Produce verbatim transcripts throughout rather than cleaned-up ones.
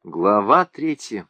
Глава третья.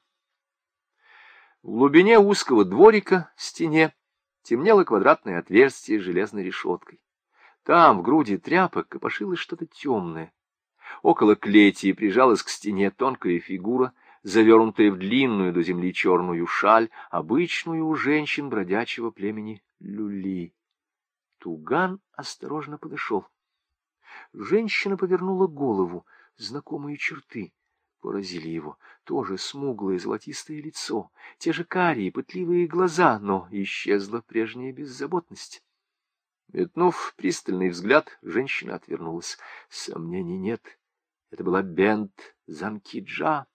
В глубине узкого дворика в стене темнело квадратное отверстие с железной решеткой. Там, в груди тряпок, копошилось что-то темное. Около клети прижалась к стене тонкая фигура, завернутая в длинную до земли черную шаль, обычную у женщин бродячего племени люли. Туган осторожно подошел. Женщина повернула голову, знакомые черты поразили его. Тоже смуглое золотистое лицо, те же карие пытливые глаза, но исчезла прежняя беззаботность. Метнув пристальный взгляд, женщина отвернулась. Сомнений нет, это была Бент Занкиджа.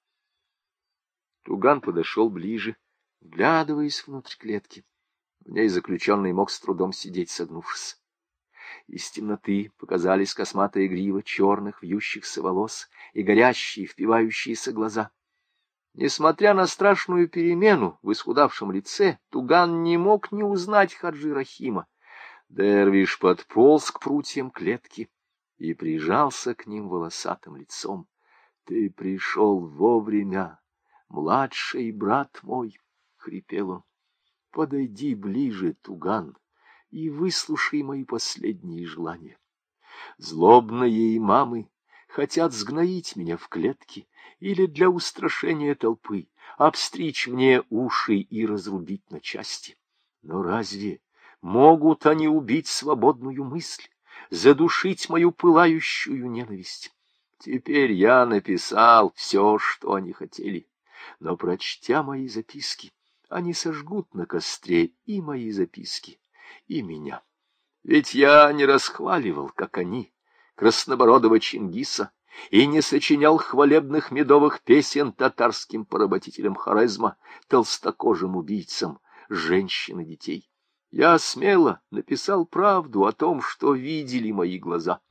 Туган подошел ближе, вглядываясь внутрь клетки. В ней заключенный мог с трудом сидеть, согнувшись. Из темноты показались косматая грива черных вьющихся волос и горящие, впивающиеся глаза. Несмотря на страшную перемену в исхудавшем лице, Туган не мог не узнать Хаджи Рахима. Дервиш подполз к прутьям клетки и прижался к ним волосатым лицом. — Ты пришел вовремя, младший брат мой, — хрипел он. — Подойди ближе, Туган, и выслушай мои последние желания. Злобные имамы хотят сгноить меня в клетке или для устрашения толпы, обстричь мне уши и разрубить на части. Но разве могут они убить свободную мысль, задушить мою пылающую ненависть? Теперь я написал все, что они хотели, но, прочтя мои записки, они сожгут на костре и мои записки, и меня. Ведь я не расхваливал, как они, краснобородого Чингиса, и не сочинял хвалебных медовых песен татарским поработителям Хорезма, толстокожим убийцам женщин и детей. Я смело написал правду о том, что видели мои глаза.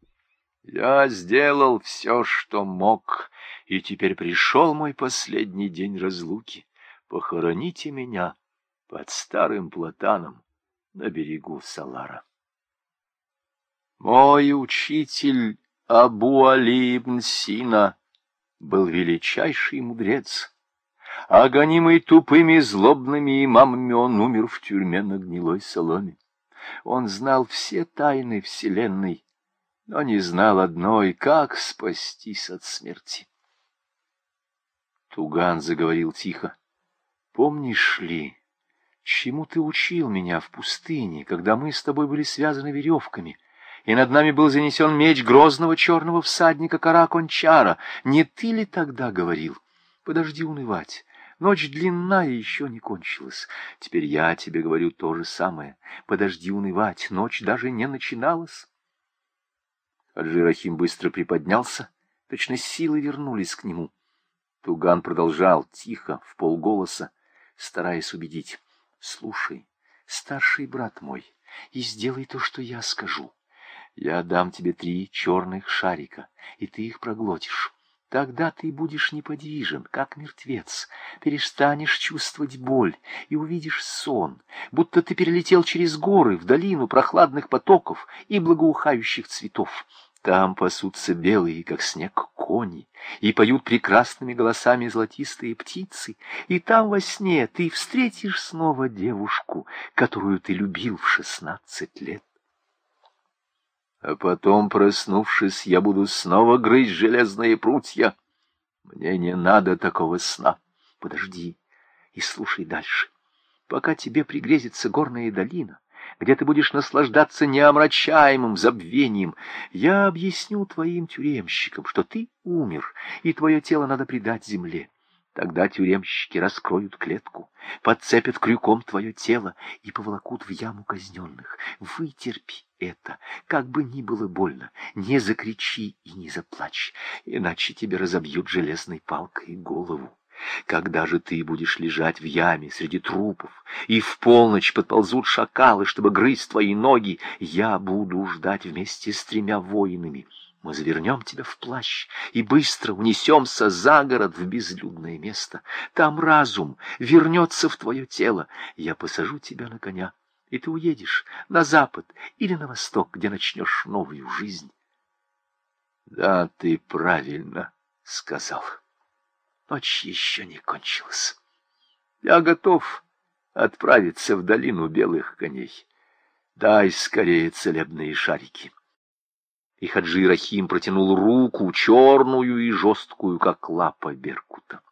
Я сделал все, что мог, и теперь пришел мой последний день разлуки. Похороните меня под старым платаном на берегу Салара. Мой учитель Абу Али ибн Сина был величайший мудрец, а гонимый тупыми злобными имамами он умер в тюрьме на гнилой соломе. Он знал все тайны вселенной, но не знал одной, как спастись от смерти. Туган заговорил тихо. Помнишь ли, чему ты учил меня в пустыне, когда мы с тобой были связаны веревками, и над нами был занесен меч грозного черного всадника Каракончара? Не ты ли тогда говорил? Подожди унывать. Ночь длинная еще не кончилась. Теперь я тебе говорю то же самое. Подожди унывать. Ночь даже не начиналась. Хаджи Рахим быстро приподнялся. Точно силы вернулись к нему. Туган продолжал тихо, вполголоса, стараясь убедить. Слушай, старший брат мой, и сделай то, что я скажу. Я дам тебе три черных шарика, и ты их проглотишь. Тогда ты будешь неподвижен, как мертвец, перестанешь чувствовать боль и увидишь сон, будто ты перелетел через горы в долину прохладных потоков и благоухающих цветов. Там пасутся белые, как снег, кони, и поют прекрасными голосами золотистые птицы, и там во сне ты встретишь снова девушку, которую ты любил в шестнадцать лет. А потом, проснувшись, я буду снова грызть железные прутья. Мне не надо такого сна. Подожди и слушай дальше. Пока тебе пригрезится горная долина, где ты будешь наслаждаться неомрачаемым забвением, я объясню твоим тюремщикам, что ты умер, и твое тело надо предать земле. Тогда тюремщики раскроют клетку, подцепят крюком твое тело и поволокут в яму казненных. Вытерпи это, как бы ни было больно, не закричи и не заплачь, иначе тебе разобьют железной палкой голову. Когда же ты будешь лежать в яме среди трупов, и в полночь подползут шакалы, чтобы грызть твои ноги, я буду ждать вместе с тремя воинами. Мы завернем тебя в плащ и быстро унесемся за город в безлюдное место. Там разум вернется в твое тело. Я посажу тебя на коня, и ты уедешь на запад или на восток, где начнешь новую жизнь. — Да, ты правильно сказал. Ночь еще не кончилась. Я готов отправиться в долину белых коней. Дай скорее целебные шарики. И Хаджи Рахим протянул руку, черную и жесткую, как лапа беркута.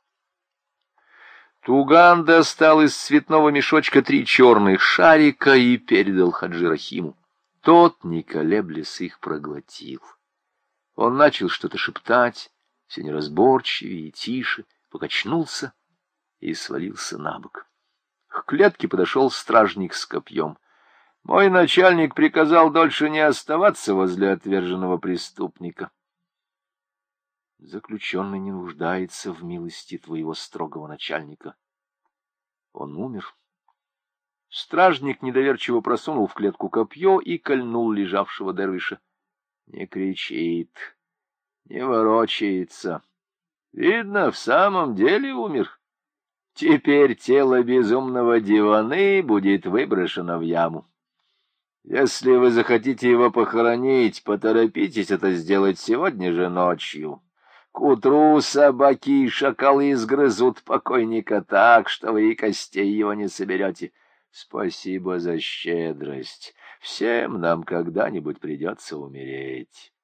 Туган достал из цветного мешочка три черных шарика и передал Хаджи Рахиму. Тот, не колеблясь, их проглотил. Он начал что-то шептать, все неразборчивее и тише, покачнулся и свалился на бок. К клетке подошел стражник с копьем. Мой начальник приказал дольше не оставаться возле отверженного преступника. Заключенный не нуждается в милости твоего строгого начальника. Он умер. Стражник недоверчиво просунул в клетку копье и кольнул лежавшего дервиша. Не кричит, не ворочается. Видно, в самом деле умер. Теперь тело безумного диваны будет выброшено в яму. Если вы захотите его похоронить, поторопитесь это сделать сегодня же ночью. К утру собаки и шакалы изгрызут покойника так, что вы и костей его не соберете. Спасибо за щедрость. Всем нам когда-нибудь придется умереть.